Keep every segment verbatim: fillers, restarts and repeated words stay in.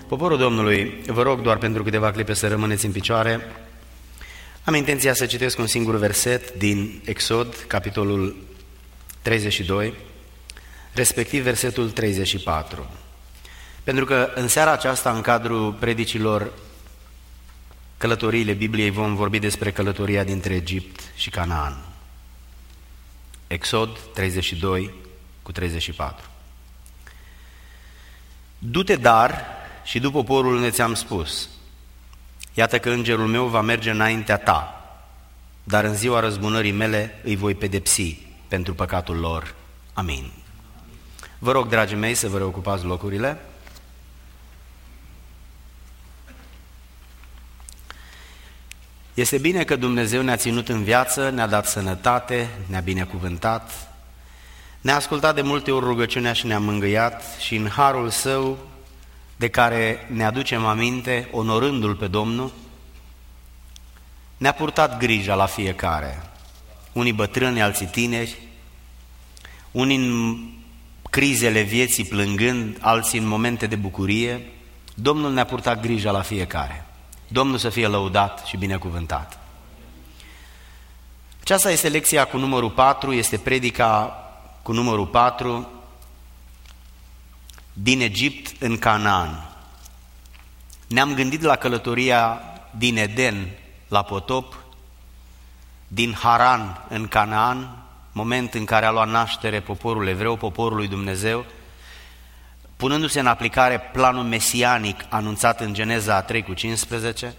Poporul Domnului, vă rog doar pentru câteva clipe să rămâneți în picioare. Am intenția să citesc un singur verset din Exod, capitolul treizeci și doi, respectiv versetul treizeci și patru. Pentru că în seara aceasta, în cadrul predicilor Călătoriile Bibliei, vom vorbi despre călătoria dintre Egipt și Canaan. Exod treizeci și doi cu treizeci și patru. Du-te dar și du poporul unde ți-am spus. Iată că îngerul meu va merge înaintea ta, dar în ziua răzbunării mele îi voi pedepsi pentru păcatul lor. Amin. Vă rog, dragii mei, să vă reocupați locurile. Este bine că Dumnezeu ne-a ținut în viață, ne-a dat sănătate, ne-a binecuvântat, ne-a ascultat de multe ori rugăciunea și ne-a mângâiat și în harul Său, de care ne aducem aminte, onorându-L pe Domnul, ne-a purtat grija la fiecare, unii bătrâni, alții tineri, unii în crizele vieții plângând, alții în momente de bucurie. Domnul ne-a purtat grija la fiecare. Domnul să fie lăudat și binecuvântat. Aceasta este lecția cu numărul patru, este predica cu numărul patru, din Egipt în Canaan. Ne-am gândit la călătoria din Eden la potop, din Haran în Canaan, moment în care a luat naștere poporul evreu, poporul lui Dumnezeu, punându-se în aplicare planul mesianic anunțat în Geneza trei cu cincisprezece,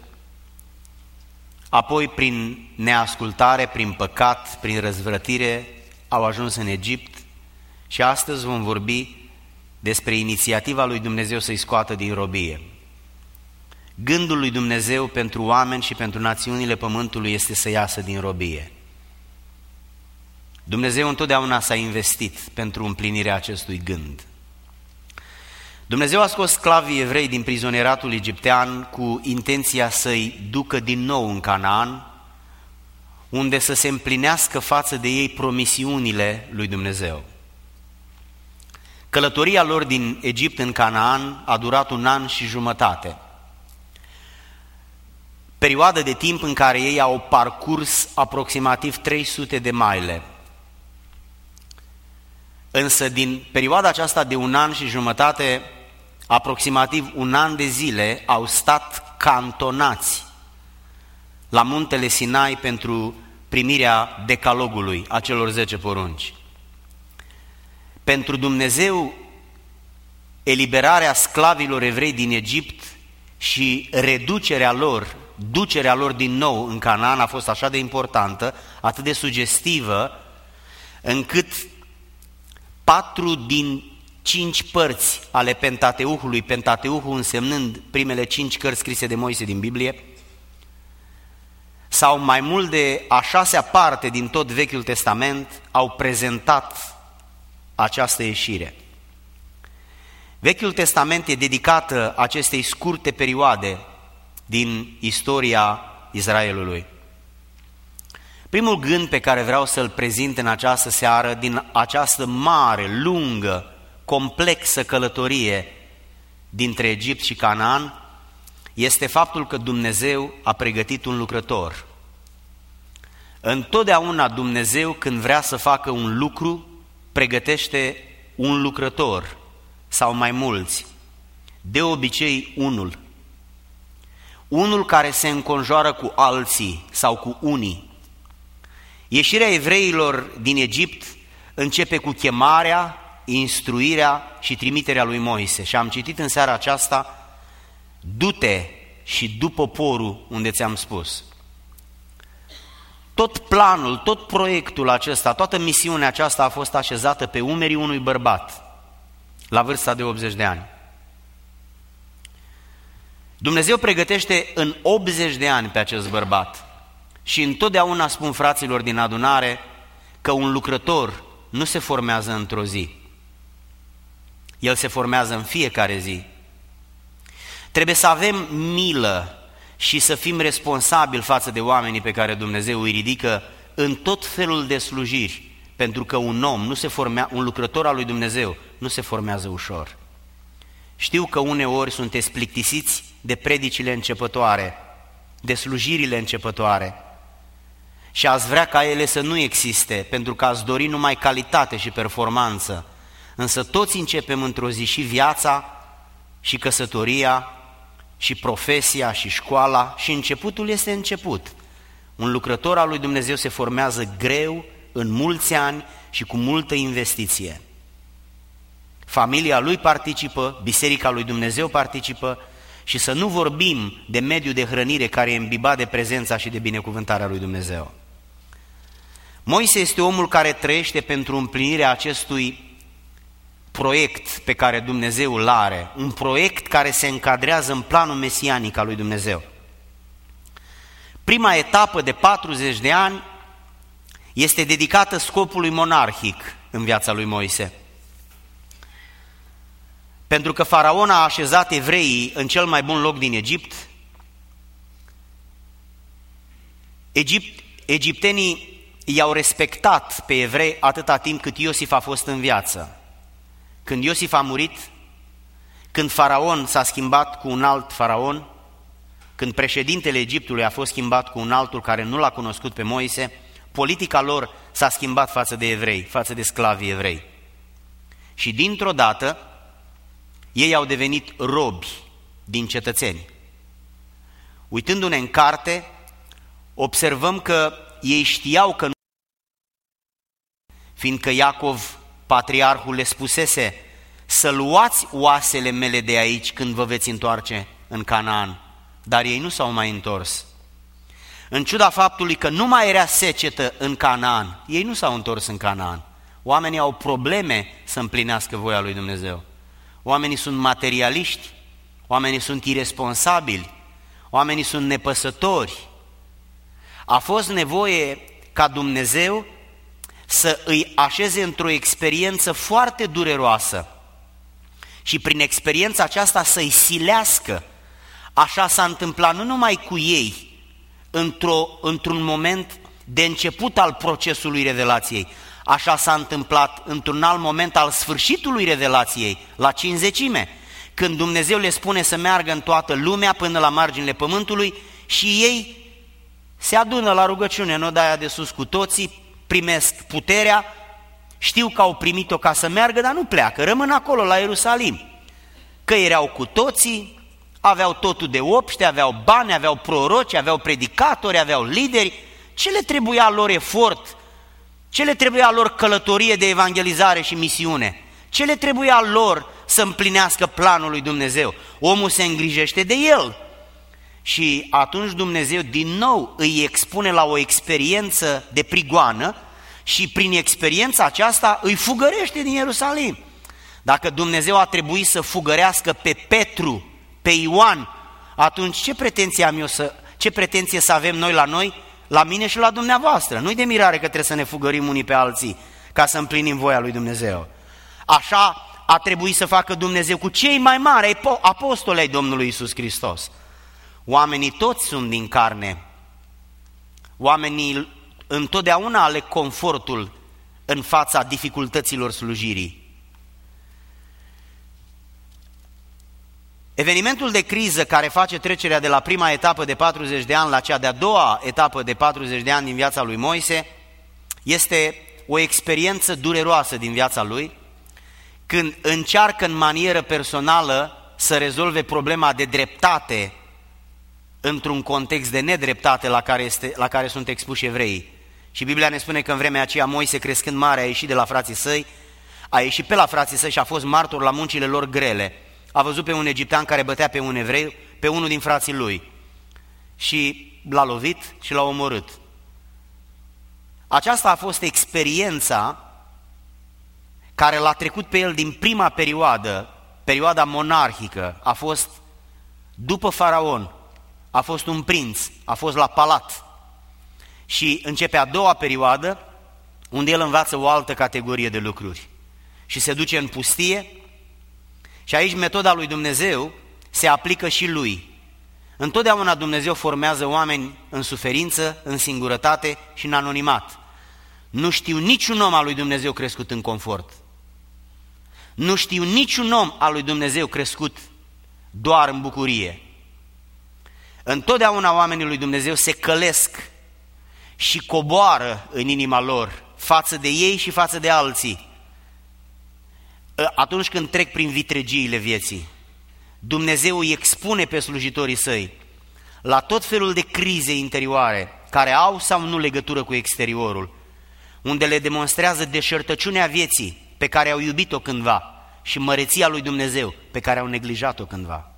apoi prin neascultare, prin păcat, prin răzvrătire au ajuns în Egipt și astăzi vom vorbi despre inițiativa lui Dumnezeu să-i scoată din robie. Gândul lui Dumnezeu pentru oameni și pentru națiunile pământului este să iasă din robie. Dumnezeu întotdeauna s-a investit pentru împlinirea acestui gând. Dumnezeu a scos sclavii evrei din prizonieratul egiptean cu intenția să-i ducă din nou în Canaan, unde să se împlinească față de ei promisiunile lui Dumnezeu. Călătoria lor din Egipt în Canaan a durat un an și jumătate, perioadă de timp în care ei au parcurs aproximativ trei sute de maile. Însă din perioada aceasta de un an și jumătate, aproximativ un an de zile au stat cantonați la muntele Sinai pentru primirea decalogului, a celor zece porunci. Pentru Dumnezeu, eliberarea sclavilor evrei din Egipt și reducerea lor, ducerea lor din nou în Canaan a fost așa de importantă, atât de sugestivă, încât patru din cinci părți ale Pentateuhului, Pentateuhul însemnând primele cinci cărți scrise de Moise din Biblie, sau mai mult de a șasea parte din tot Vechiul Testament, au prezentat această ieșire. Vechiul Testament e dedicat acestei scurte perioade din istoria Israelului. Primul gând pe care vreau să-l prezint în această seară, din această mare, lungă, complexă călătorie dintre Egipt și Canaan, este faptul că Dumnezeu a pregătit un lucrător. Întotdeauna Dumnezeu, când vrea să facă un lucru, pregătește un lucrător sau mai mulți, de obicei unul. Unul care se înconjoară cu alții sau cu unii. Ieșirea evreilor din Egipt începe cu chemarea, instruirea și trimiterea lui Moise. Și am citit în seara aceasta, du-te și du poporul unde ți-am spus. Tot planul, tot proiectul acesta, toată misiunea aceasta a fost așezată pe umerii unui bărbat la vârsta de optzeci de ani. Dumnezeu pregătește în optzeci de ani pe acest bărbat și întotdeauna spun fraților din adunare că un lucrător nu se formează într-o zi. El se formează în fiecare zi. Trebuie să avem milă și să fim responsabili față de oamenii pe care Dumnezeu îi ridică în tot felul de slujiri, pentru că un om, nu se formea, un lucrător al lui Dumnezeu, nu se formează ușor. Știu că uneori sunteți plictisiți de predicile începătoare, de slujirile începătoare și ați vrea ca ele să nu existe, pentru că ați dori numai calitate și performanță. Însă toți începem într-o zi și viața, și căsătoria, și profesia, și școala, și începutul este început. Un lucrător al lui Dumnezeu se formează greu, în mulți ani și cu multă investiție. Familia lui participă, Biserica lui Dumnezeu participă și să nu vorbim de mediul de hrănire care e imbibat de prezența și de binecuvântarea lui Dumnezeu. Moise este omul care trăiește pentru împlinirea acestui proiect pe care Dumnezeu îl are, un proiect care se încadrează în planul mesianic al lui Dumnezeu. Prima etapă de patruzeci de ani este dedicată scopului monarhic în viața lui Moise. Pentru că Faraon a așezat evreii în cel mai bun loc din Egipt, Egipt egiptenii i-au respectat pe evrei atâta timp cât Iosif a fost în viață. Când Iosif a murit, când Faraon s-a schimbat cu un alt faraon, când președintele Egiptului a fost schimbat cu un altul care nu l-a cunoscut pe Moise, politica lor s-a schimbat față de evrei, față de sclavii evrei. Și dintr-o dată, ei au devenit robi din cetățeni. Uitându-ne în carte, observăm că ei știau că nu, fiindcă Iacov, patriarhul, le spusese să luați oasele mele de aici când vă veți întoarce în Canaan, dar ei nu s-au mai întors. În ciuda faptului că nu mai era secetă în Canaan, ei nu s-au întors în Canaan. Oamenii au probleme să împlinească voia lui Dumnezeu. Oamenii sunt materialiști, oamenii sunt iresponsabili, oamenii sunt nepăsători. A fost nevoie ca Dumnezeu să îi așeze într-o experiență foarte dureroasă și prin experiența aceasta să-i silească. Așa s-a întâmplat nu numai cu ei, într-o, într-un moment de început al procesului revelației, așa s-a întâmplat într-un alt moment al sfârșitului revelației, la cincizecime, când Dumnezeu le spune să meargă în toată lumea până la marginile pământului și ei se adună la rugăciune în odaia de sus cu toții, primesc puterea, știu că au primit-o ca să meargă, dar nu pleacă, rămân acolo la Ierusalim. Că erau cu toții, aveau totul de obște, aveau bani, aveau proroci, aveau predicatori, aveau lideri. Ce le trebuia lor efort? Ce le trebuia lor călătorie de evangelizare și misiune? Ce le trebuia lor să împlinească planul lui Dumnezeu? Omul se îngrijește de el. Și atunci Dumnezeu din nou îi expune la o experiență de prigoană și prin experiența aceasta îi fugărește din Ierusalim. Dacă Dumnezeu a trebuit să fugărească pe Petru, pe Ioan, atunci ce pretenție am eu să, ce pretenție să avem noi la noi, la mine și la dumneavoastră? Nu-i de mirare că trebuie să ne fugărim unii pe alții ca să împlinim voia lui Dumnezeu. Așa a trebuit să facă Dumnezeu cu cei mai mari apostoli ai Domnului Iisus Hristos. Oamenii toți sunt din carne. Oamenii întotdeauna aleg confortul în fața dificultăților slujirii. Evenimentul de criză care face trecerea de la prima etapă de patruzeci de ani la cea de-a doua etapă de patruzeci de ani din viața lui Moise este o experiență dureroasă din viața lui, când încearcă în manieră personală să rezolve problema de dreptate într-un context de nedreptate la care, este, la care sunt expuși evreii. Și Biblia ne spune că în vremea aceea Moise, crescând mare, a ieșit de la frații săi, a ieșit pe la frații săi și a fost martor la muncile lor grele. A văzut pe un egiptean care bătea pe un evreu, pe unul din frații lui, și l-a lovit și l-a omorât. Aceasta a fost experiența care l-a trecut pe el din prima perioadă, perioada monarhică. A fost după Faraon, a fost un prinț, a fost la palat. Și începe a doua perioadă, unde el învață o altă categorie de lucruri și se duce în pustie. Și aici metoda lui Dumnezeu se aplică și lui. Întotdeauna Dumnezeu formează oameni în suferință, în singurătate și în anonimat. Nu știu niciun om al lui Dumnezeu crescut în confort. Nu știu niciun om al lui Dumnezeu crescut doar în bucurie. Întotdeauna oamenii lui Dumnezeu se călesc și coboară în inima lor față de ei și față de alții. Atunci când trec prin vitregiile vieții, Dumnezeu îi expune pe slujitorii săi la tot felul de crize interioare care au sau nu legătură cu exteriorul, unde le demonstrează deșertăciunea vieții pe care au iubit-o cândva și măreția lui Dumnezeu pe care au neglijat-o cândva.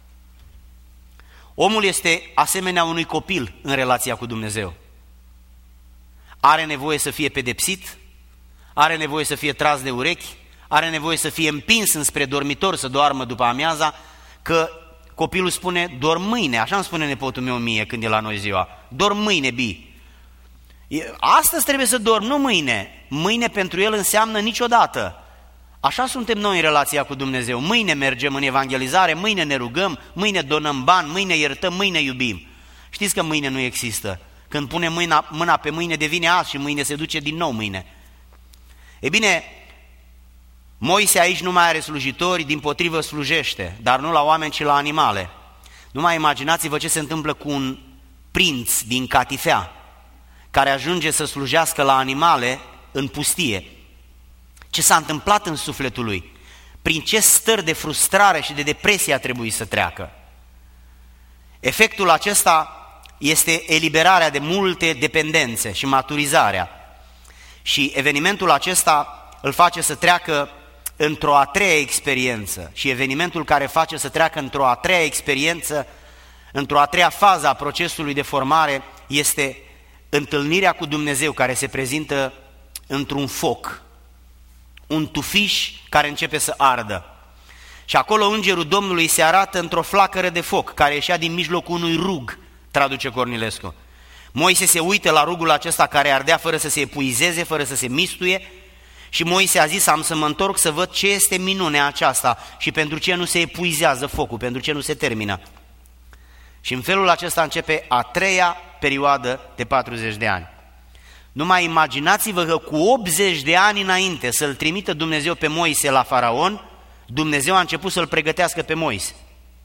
Omul este asemenea unui copil în relația cu Dumnezeu. Are nevoie să fie pedepsit, are nevoie să fie tras de urechi, are nevoie să fie împins înspre dormitor să doarmă după amiaza, că copilul spune, dorm mâine, așa îmi spune nepotul meu mie când e la noi ziua, dorm mâine, Bi. Astăzi trebuie să dorm, nu mâine. Mâine pentru el înseamnă niciodată. Așa suntem noi în relația cu Dumnezeu. Mâine mergem în evangelizare, mâine ne rugăm, mâine donăm bani, mâine iertăm, mâine iubim. Știți că mâine nu există. Când pune mâna, mâna pe mâine devine azi și mâine se duce din nou mâine. E bine, Moise aici nu mai are slujitori, dimpotrivă slujește, dar nu la oameni, ci la animale. Numai imaginați-vă ce se întâmplă cu un prinț din catifea, care ajunge să slujească la animale în pustie. Ce s-a întâmplat în sufletul lui? Prin ce stări de frustrare și de depresie a trebuit să treacă? Efectul acesta este eliberarea de multe dependențe și maturizarea. Și evenimentul acesta îl face să treacă într-o a treia experiență. Și evenimentul care face să treacă într-o a treia experiență, într-o a treia fază a procesului de formare, este întâlnirea cu Dumnezeu, care se prezintă într-un foc, un tufiș care începe să ardă. Și acolo îngerul Domnului se arată într-o flacără de foc, care ieșea din mijlocul unui rug, traduce Cornilescu. Moise se uită la rugul acesta care ardea fără să se epuizeze, fără să se mistuie, și Moise a zis, am să mă întorc să văd ce este minunea aceasta și pentru ce nu se epuizează focul, pentru ce nu se termină. Și în felul acesta începe a treia perioadă de patruzeci de ani. Numai imaginați-vă că cu optzeci de ani înainte să-l trimită Dumnezeu pe Moise la Faraon, Dumnezeu a început să-l pregătească pe Moise.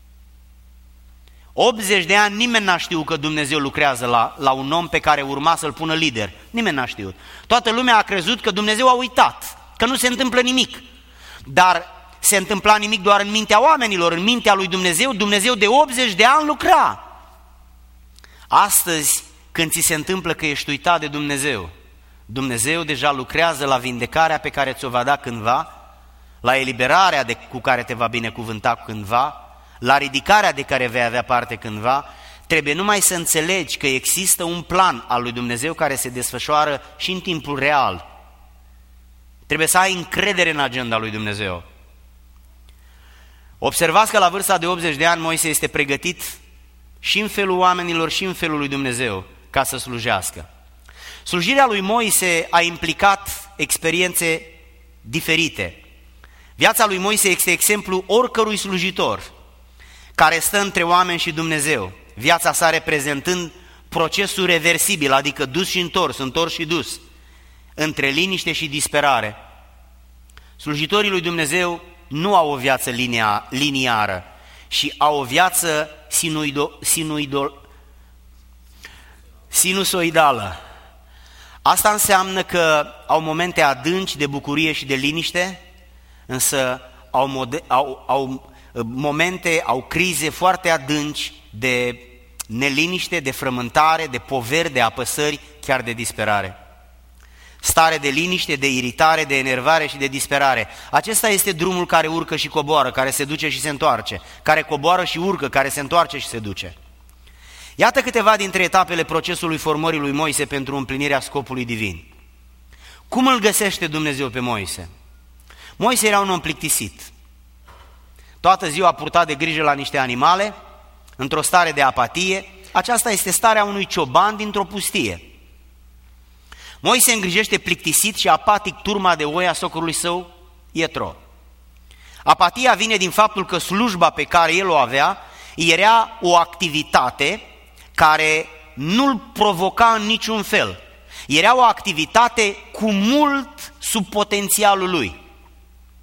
optzeci de ani nimeni n-a știut că Dumnezeu lucrează la, la un om pe care urma să-l pună lider. Nimeni n-a știut. Toată lumea a crezut că Dumnezeu a uitat, că nu se întâmplă nimic. Dar se întâmpla nimic doar în mintea oamenilor, în mintea lui Dumnezeu. Dumnezeu de optzeci de ani lucra. Astăzi, când ți se întâmplă că ești uitat de Dumnezeu, Dumnezeu deja lucrează la vindecarea pe care ți-o va da cândva, la eliberarea de, cu care te va binecuvânta cândva, la ridicarea de care vei avea parte cândva. Trebuie numai să înțelegi că există un plan al lui Dumnezeu care se desfășoară și în timpul real. Trebuie să ai încredere în agenda lui Dumnezeu. Observați că la vârsta de optzeci de ani Moise este pregătit și în felul oamenilor și în felul lui Dumnezeu ca să slujească. Slujirea lui Moise a implicat experiențe diferite. Viața lui Moise este exemplu oricărui slujitor care stă între oameni și Dumnezeu, viața sa reprezentând procesul reversibil, adică dus și întors, întors și dus, între liniște și disperare. Slujitorii lui Dumnezeu nu au o viață linea, liniară și au o viață sinuido, sinuido, sinusoidală. Asta înseamnă că au momente adânci de bucurie și de liniște, însă au, mode, au, au momente, au crize foarte adânci de neliniște, de frământare, de poveri, de apăsări, chiar de disperare. Stare de liniște, de iritare, de enervare și de disperare. Acesta este drumul care urcă și coboară, care se duce și se întoarce, care coboară și urcă, care se întoarce și se duce. Iată câteva dintre etapele procesului formării lui Moise pentru împlinirea scopului divin. Cum îl găsește Dumnezeu pe Moise? Moise era un om plictisit. Toată ziua purta de grijă la niște animale, într-o stare de apatie. Aceasta este starea unui cioban dintr-o pustie. Moise îngrijește plictisit și apatic turma de oi a socrului său, Ietro. Apatia vine din faptul că slujba pe care el o avea era o activitate care nu-l provoca în niciun fel. Era o activitate cu mult sub potențialul lui.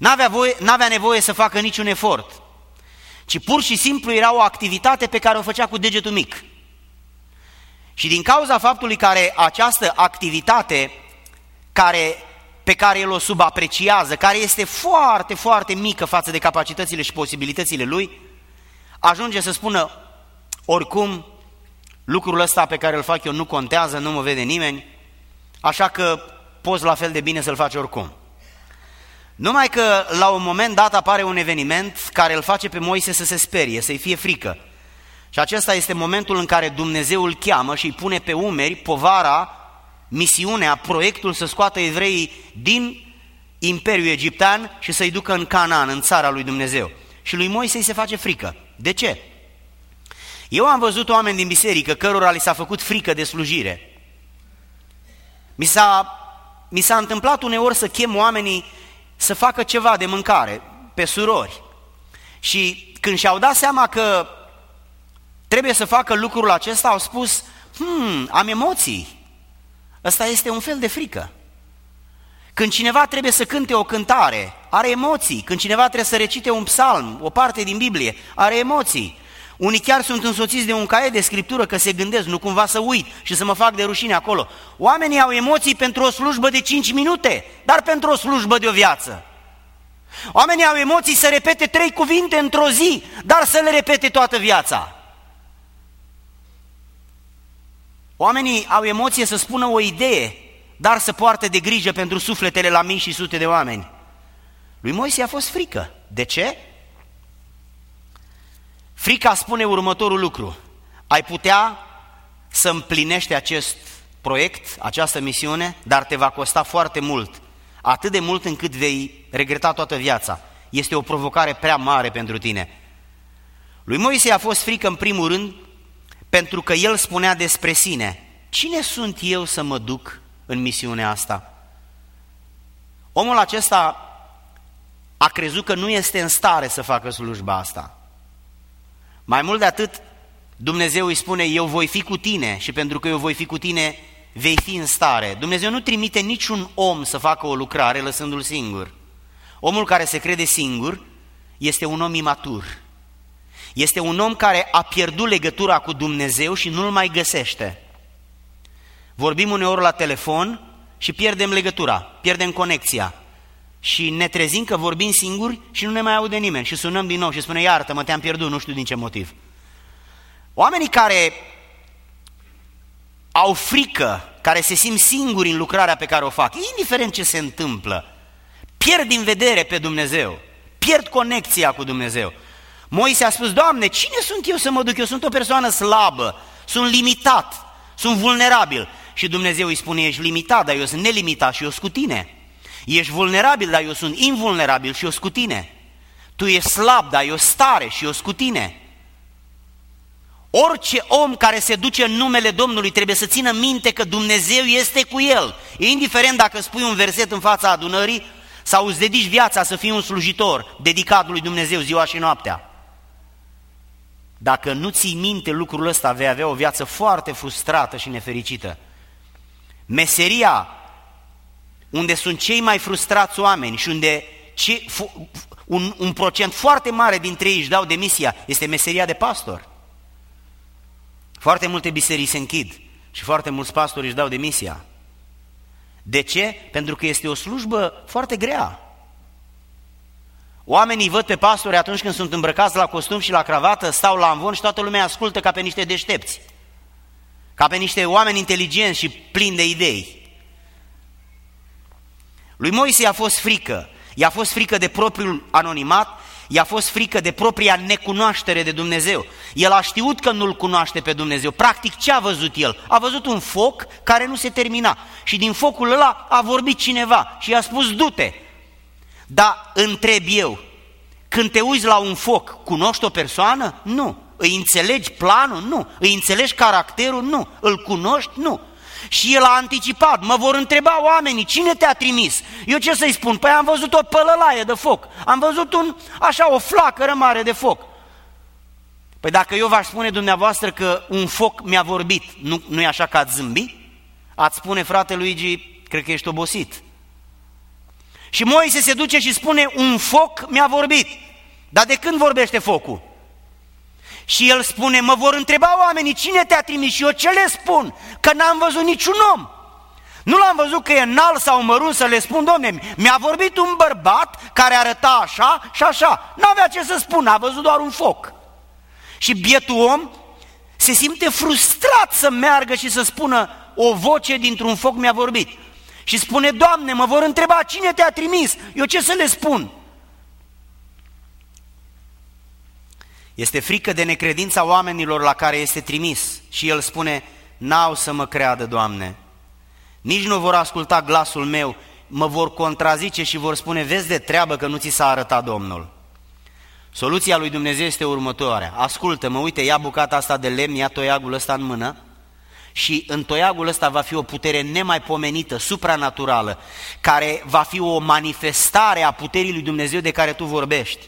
N-avea, voie, n-avea nevoie să facă niciun efort, ci pur și simplu era o activitate pe care o făcea cu degetul mic. Și din cauza faptului că această activitate care, pe care el o subapreciază, care este foarte, foarte mică față de capacitățile și posibilitățile lui, ajunge să spună, oricum, lucrul ăsta pe care îl fac eu nu contează, nu mă vede nimeni, așa că poți la fel de bine să-l faci oricum. Numai că la un moment dat apare un eveniment care îl face pe Moise să se sperie, să-i fie frică. Și acesta este momentul în care Dumnezeu îl cheamă și îi pune pe umeri povara, misiunea, proiectul să scoată evreii din Imperiul Egiptean și să-i ducă în Canaan, în țara lui Dumnezeu. Și lui Moise îi se face frică. De ce? Eu am văzut oameni din biserică cărora li s-a făcut frică de slujire. Mi s-a, mi s-a întâmplat uneori să chem oamenii să facă ceva de mâncare, pe surori. Și când și-au dat seama că trebuie să facă lucrul acesta, au spus, hmm, am emoții. Ăsta este un fel de frică. Când cineva trebuie să cânte o cântare, are emoții. Când cineva trebuie să recite un psalm, o parte din Biblie, are emoții. Unii chiar sunt însoțiți de un caiet de scriptură că se gândesc, nu cumva să uit și să mă fac de rușine acolo. Oamenii au emoții pentru o slujbă de cinci minute, dar pentru o slujbă de o viață. Oamenii au emoții să repete trei cuvinte într-o zi, dar să le repete toată viața. Oamenii au emoție să spună o idee, dar să poartă de grijă pentru sufletele la mii și sute de oameni. Lui Moise a fost frică. De ce? Frica spune următorul lucru: ai putea să împlinești acest proiect, această misiune, dar te va costa foarte mult, atât de mult încât vei regreta toată viața. Este o provocare prea mare pentru tine. Lui Moise a fost frică în primul rând pentru că el spunea despre sine: cine sunt eu să mă duc în misiunea asta? Omul acesta a crezut că nu este în stare să facă slujba asta. Mai mult de atât, Dumnezeu îi spune: eu voi fi cu tine și pentru că eu voi fi cu tine, vei fi în stare. Dumnezeu nu trimite niciun om să facă o lucrare lăsându-l singur. Omul care se crede singur este un om imatur. Este un om care a pierdut legătura cu Dumnezeu și nu-l mai găsește. Vorbim uneori la telefon și pierdem legătura, pierdem conexia. Și ne trezim că vorbim singuri și nu ne mai aude nimeni. Și sunăm din nou și spune: iartă-mă, te-am pierdut, nu știu din ce motiv. Oamenii care au frică, care se simt singuri în lucrarea pe care o fac, indiferent ce se întâmplă, pierd din vedere pe Dumnezeu, pierd conexia cu Dumnezeu. Moise a spus: Doamne, cine sunt eu să mă duc? Eu sunt o persoană slabă, sunt limitat, sunt vulnerabil. Și Dumnezeu îi spune: ești limitat, dar eu sunt nelimitat și eu sunt cu tine. Ești vulnerabil, dar eu sunt invulnerabil și eu sunt cu tine. Tu ești slab, dar eu sunt tare și eu sunt cu tine. Orice om care se duce în numele Domnului trebuie să țină minte că Dumnezeu este cu el. E indiferent dacă spui un verset în fața adunării sau îți dedici viața să fii un slujitor dedicat lui Dumnezeu ziua și noaptea. Dacă nu ții minte lucrul ăsta, vei avea o viață foarte frustrată și nefericită. Meseria unde sunt cei mai frustrați oameni și unde ce, un, un procent foarte mare dintre ei își dau demisia este meseria de pastor. Foarte multe biserici se închid și foarte mulți pastori își dau demisia. De ce? Pentru că este o slujbă foarte grea. Oamenii văd pe pastori atunci când sunt îmbrăcați la costum și la cravată, stau la amvon și toată lumea ascultă ca pe niște deștepți, ca pe niște oameni inteligenți și plini de idei. Lui Moise i-a fost frică, i-a fost frică de propriul anonimat, i-a fost frică de propria necunoaștere de Dumnezeu. El a știut că nu-L cunoaște pe Dumnezeu. Practic, ce a văzut el? A văzut un foc care nu se termina și din focul ăla a vorbit cineva și i-a spus: du-te. Dar întreb eu, când te uiți la un foc, cunoști o persoană? Nu. Îi înțelegi planul? Nu. Îi înțelegi caracterul? Nu. Îl cunoști? Nu. Și el a anticipat: mă vor întreba oamenii, cine te-a trimis? Eu ce să-i spun? Păi am văzut o pălălaie de foc, am văzut un, așa o flacără mare de foc. Păi dacă eu v-aș spune dumneavoastră că un foc mi-a vorbit, nu, nu e așa că ați zâmbi? Ați spune: frate Luigi, cred că ești obosit. Și Moise se duce și spune, un foc mi-a vorbit. Dar de când vorbește focul? Și el spune, mă vor întreba oamenii, cine te-a trimis? Și eu ce le spun? Că n-am văzut niciun om. Nu l-am văzut că e înalt sau mărunt să le spun, Doamne, mi-a vorbit un bărbat care arăta așa și așa. N-avea ce să spun, a văzut doar un foc. Și bietul om se simte frustrat să meargă și să spună, o voce dintr-un foc mi-a vorbit. Și spune, Doamne, mă vor întreba, cine te-a trimis? Eu ce să le spun? Este frică de necredința oamenilor la care este trimis. Și el spune, n-au să mă creadă, Doamne. Nici nu vor asculta glasul meu, mă vor contrazice și vor spune, vezi de treabă că nu ți s-a arătat Domnul. Soluția lui Dumnezeu este următoarea. Ascultă-mă, uite, ia bucata asta de lemn, ia toiagul ăsta în mână și în toiagul ăsta va fi o putere nemaipomenită, supranaturală, care va fi o manifestare a puterii lui Dumnezeu de care tu vorbești.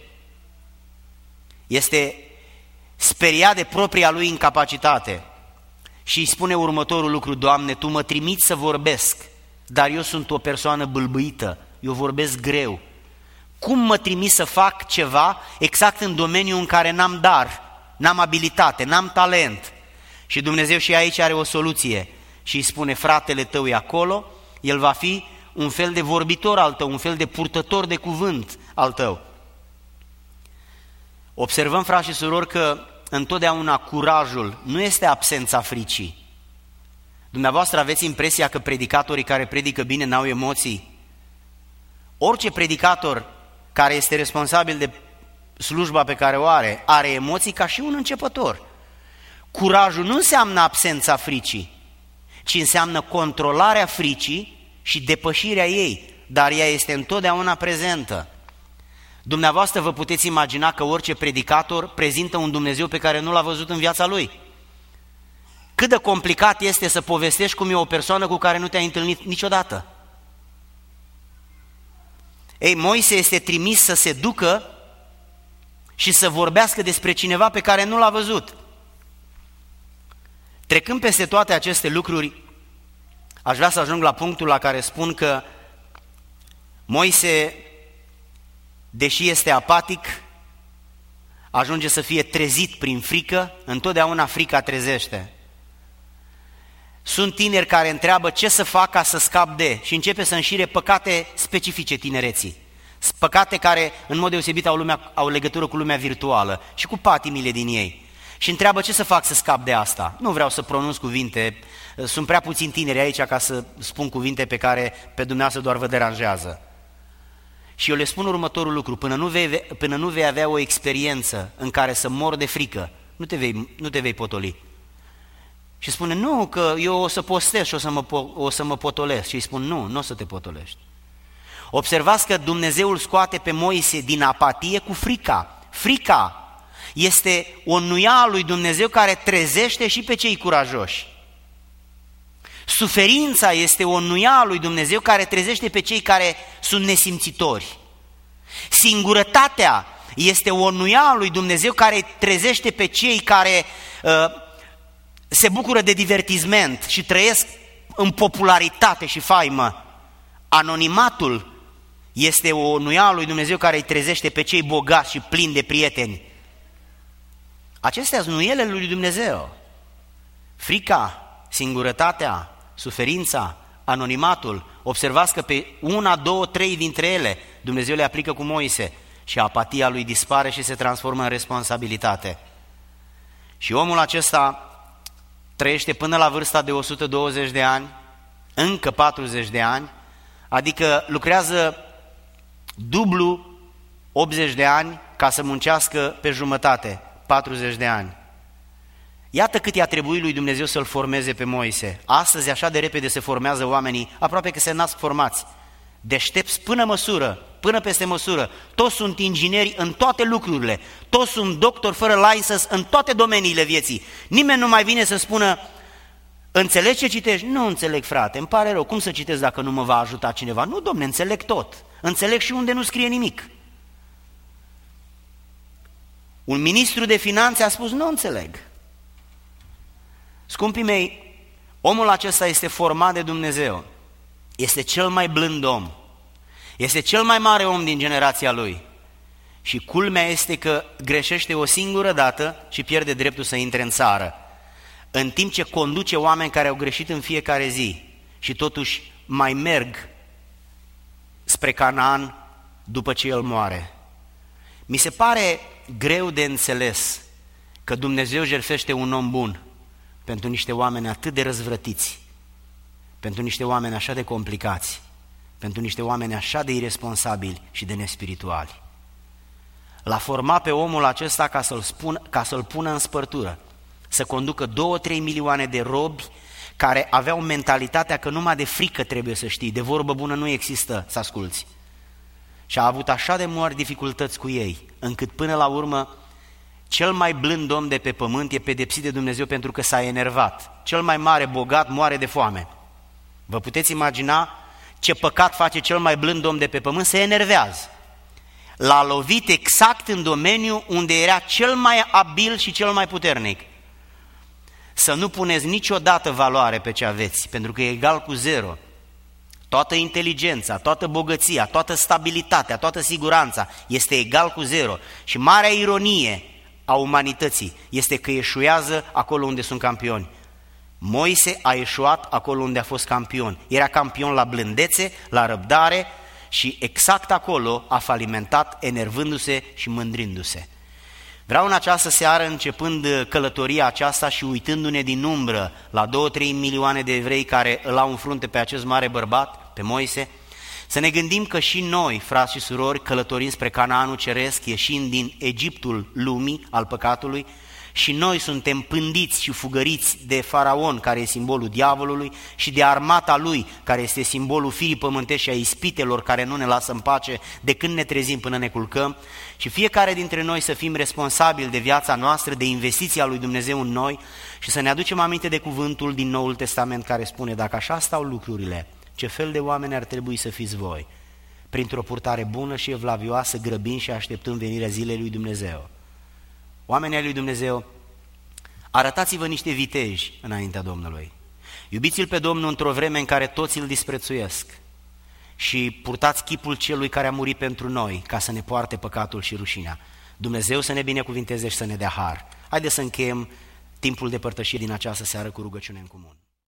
Este speriat de propria lui incapacitate și îi spune următorul lucru, Doamne, Tu mă trimiți să vorbesc, dar eu sunt o persoană bâlbâită, eu vorbesc greu. Cum mă trimiți să fac ceva exact în domeniul în care n-am dar, n-am abilitate, n-am talent? Și Dumnezeu și aici are o soluție și îi spune, fratele tău e acolo, el va fi un fel de vorbitor al tău, un fel de purtător de cuvânt al tău. Observăm, frați și surori, că întotdeauna curajul nu este absența fricii. Dumneavoastră aveți impresia că predicatorii care predică bine n-au emoții? Orice predicator care este responsabil de slujba pe care o are, are emoții ca și un începător. Curajul nu înseamnă absența fricii, ci înseamnă controlarea fricii și depășirea ei, dar ea este întotdeauna prezentă. Dumneavoastră vă puteți imagina că orice predicator prezintă un Dumnezeu pe care nu l-a văzut în viața lui. Cât de complicat este să povestești cum e o persoană cu care nu te-ai întâlnit niciodată. Ei, Moise este trimis să se ducă și să vorbească despre cineva pe care nu l-a văzut. Trecând peste toate aceste lucruri, aș vrea să ajung la punctul la care spun că Moise, deși este apatic, ajunge să fie trezit prin frică, întotdeauna frica trezește. Sunt tineri care întreabă ce să fac ca să scap de și începe să înșire păcate specifice tinereții. Păcate care în mod deosebit au, lumea, au legătură cu lumea virtuală și cu patimile din ei. Și întreabă ce să fac să scap de asta. Nu vreau să pronunț cuvinte, sunt prea puțini tineri aici ca să spun cuvinte pe care pe dumneavoastră doar vă deranjează. Și eu le spun următorul lucru, până nu vei, până nu vei avea o experiență în care să mor de frică, nu te vei, nu te vei potoli. Și spune, nu, că eu o să postez și o să mă, o să mă potolesc. Și îi spun, nu, nu o să te potolești. Observați că Dumnezeu îl scoate pe Moise din apatie cu frica. Frica este o nuia a lui Dumnezeu care trezește și pe cei curajoși. Suferința este o nuia a lui Dumnezeu care trezește pe cei care sunt nesimțitori. Singurătatea este o nuia a lui Dumnezeu care trezește pe cei care uh, se bucură de divertisment și trăiesc în popularitate și faimă. Anonimatul este o nuia a lui Dumnezeu care îi trezește pe cei bogați și plini de prieteni. Acestea sunt nuiele lui Dumnezeu. Frica, singurătatea, suferința, anonimatul. Observați că pe una, două, trei dintre ele Dumnezeu le aplică cu Moise și apatia lui dispare și se transformă în responsabilitate. Și omul acesta trăiește până la vârsta de o sută douăzeci de ani, încă patruzeci de ani, adică lucrează dublu optzeci de ani ca să muncească pe jumătate, patruzeci de ani. Iată cât i-a trebuit lui Dumnezeu să-l formeze pe Moise. Astăzi așa de repede se formează oamenii, aproape că se nasc formați. Deștepți până măsură, până peste măsură. Toți sunt ingineri în toate lucrurile, toți sunt doctori fără license în toate domeniile vieții. Nimeni nu mai vine să spună, înțelegi ce citești? Nu înțeleg, frate, îmi pare rău, cum să citesc dacă nu mă va ajuta cineva? Nu, domne, înțeleg tot, înțeleg și unde nu scrie nimic. Un ministru de finanțe a spus, nu înțeleg. Scumpii mei, omul acesta este format de Dumnezeu, este cel mai blând om, Este cel mai mare om din generația lui. Și culmea este că greșește o singură dată și pierde dreptul să intre în țară, în timp ce conduce oameni care au greșit în fiecare zi și totuși mai merg spre Canaan după ce el moare. Mi se pare greu de înțeles că Dumnezeu jertfește un om bun pentru niște oameni atât de răzvrătiți, pentru niște oameni așa de complicați, pentru niște oameni așa de irresponsabili și de nespirituali. L-a format pe omul acesta ca să-l, spun, ca să-l pună în spărtură, să conducă două, trei milioane de robi care aveau mentalitatea că numai de frică trebuie să știi, de vorbă bună nu există să asculți. Și a avut așa de mari dificultăți cu ei, încât până la urmă cel mai blând om de pe pământ e pedepsit de Dumnezeu pentru că s-a enervat. Cel mai mare bogat moare de foame. Vă puteți imagina ce păcat face cel mai blând om de pe pământ? Se enervează. L-a lovit exact în domeniul unde era cel mai abil și cel mai puternic. Să nu puneți niciodată valoare pe ce aveți, pentru că e egal cu zero. Toată inteligența, toată bogăția, toată stabilitatea, toată siguranța este egal cu zero. Și marea ironie a umanității este că eșuează acolo unde sunt campioni. Moise a eșuat acolo unde a fost campion. Era campion la blândețe, la răbdare și exact acolo a falimentat, enervându-se și mândrindu-se. Vreau în această seară, începând călătoria aceasta și uitându-ne din umbră la două, trei milioane de evrei care îl au în frunte pe acest mare bărbat, pe Moise, să ne gândim că și noi, frați și surori, călătorim spre Canaanul Ceresc, ieșind din Egiptul lumii, al păcatului, și noi suntem pândiți și fugăriți de Faraon, care e simbolul diavolului, și de armata lui, care este simbolul firii pământești și a ispitelor care nu ne lasă în pace de când ne trezim până ne culcăm, și fiecare dintre noi să fim responsabili de viața noastră, de investiția lui Dumnezeu în noi și să ne aducem aminte de cuvântul din Noul Testament care spune: dacă așa stau lucrurile, ce fel de oameni ar trebui să fiți voi? Printr-o purtare bună și evlavioasă, grăbind și așteptând venirea zilei lui Dumnezeu. Oamenii ai lui Dumnezeu, arătați-vă niște viteji înaintea Domnului. Iubiți-L pe Domnul într-o vreme în care toți îl disprețuiesc și purtați chipul celui care a murit pentru noi ca să ne poarte păcatul și rușinea. Dumnezeu să ne binecuvinteze și să ne dea har. Haideți să încheiem timpul de părtășie din această seară cu rugăciune în comun.